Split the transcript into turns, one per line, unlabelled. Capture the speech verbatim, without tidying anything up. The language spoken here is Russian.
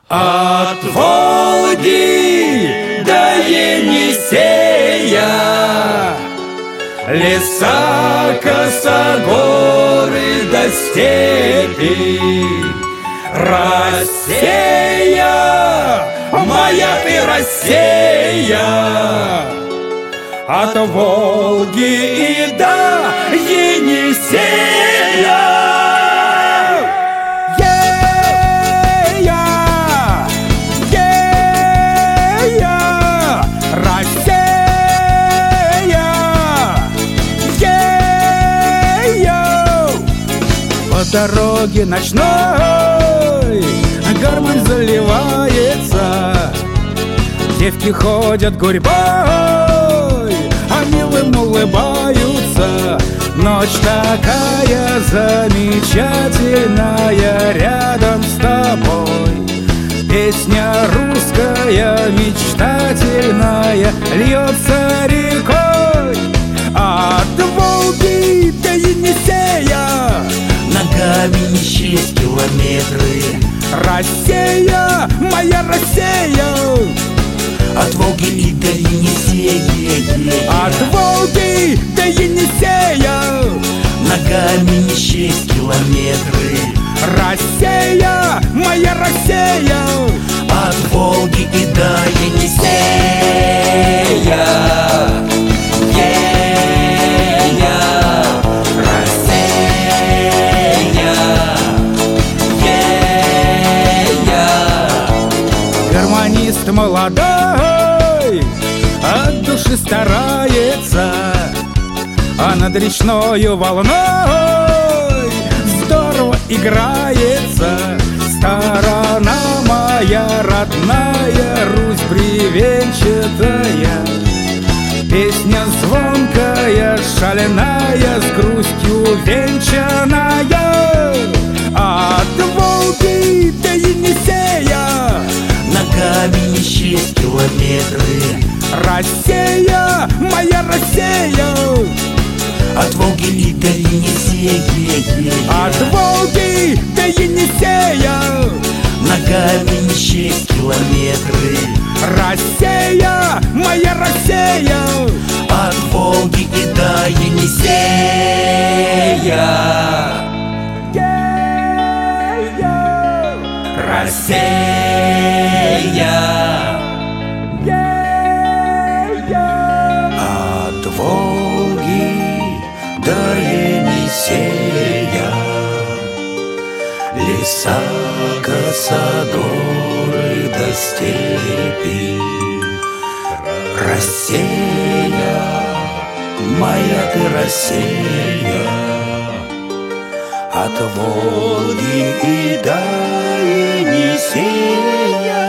От Волги до Енисея, леса, косогоры до степи. Россия, моя ты Россия, от Волги и до Енисея. По дороге ночной гармонь заливается, девки ходят гурьбой, а милым улыбаются. Ночь такая замечательная рядом с тобой. Песня русская мечтательная льется рекой. От Волги до Енисея
ногами не счесть километры.
Россия, моя Россия,
от Волги и до Енисея.
От Волги до Енисея
ногами не счесть километры.
Россия, моя Россия,
от Волги и до Енисея.
Гармонист молодой от души старается, а над речною волной здорово играется. Сторона моя родная, Русь бревенчатая, песня звонкая, шаленая, с грустью венчаная. От Волги до Енисея
ногами не счесть километры.
Россия, моя Россия,
от Волги и до Енисея.
От Волги до Енисея
ногами не счесть километры.
Россия, моя Россия,
от Волги и до Енисея. Россия, от Волги до Енисея, леса, косогоры до степи. Россия, моя ты Россия, от Волги и до Енисея.